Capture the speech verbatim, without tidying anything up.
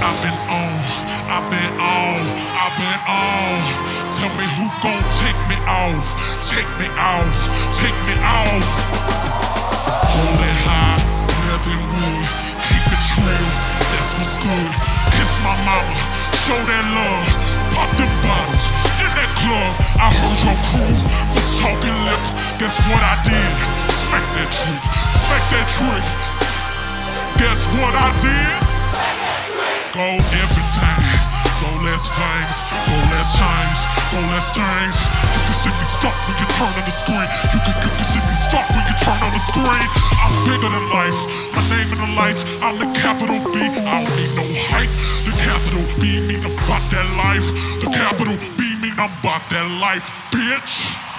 I've been on, I've been on, I've been on. Tell me who gon' take me off, take me off, take me off. Hold it high, better than wood, keep it true, that's what's good. Kiss my mama, show that love, pop them bottles in that club. I heard your crew was talking lip, guess what I did? Smack that trick, smack that trick. Guess what I did? Go everything, go less things, go less chains, go less things. You can see me stuck when you turn on the screen. You can, you can see me stuck when you turn on the screen. I'm bigger than life, my name in the lights. I'm the capital B, I don't need no hype. The capital B mean I'm about that life. The capital B mean I'm about that life, bitch.